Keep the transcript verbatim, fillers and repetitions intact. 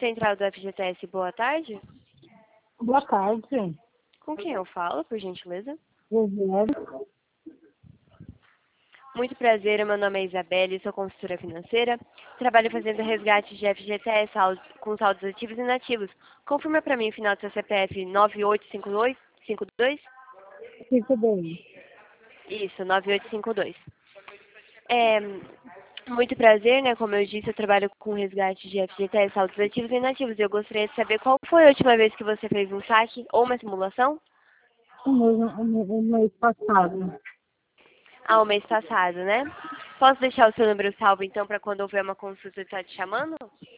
Central do F G T S, boa tarde. Boa tarde. Com quem eu falo, por gentileza? Rogério. Muito prazer, meu nome é Isabelle, sou consultora financeira. Trabalho fazendo resgate de F G T S saldo- com saldos ativos e inativos. Confirma para mim o final do seu C P F nove oito cinco dois? cinco dois? Fico bem. Isso, nove oito cinco dois. É, muito prazer, né? Como eu disse, eu trabalho com resgate de F G T S, saldos ativos e inativos. Eu gostaria de saber qual foi a última vez que você fez um saque ou uma simulação? O mês, o mês, o mês passado. Ah, o mês passado, né? Posso deixar o seu número salvo, então, para quando houver uma consulta eu estar te chamando?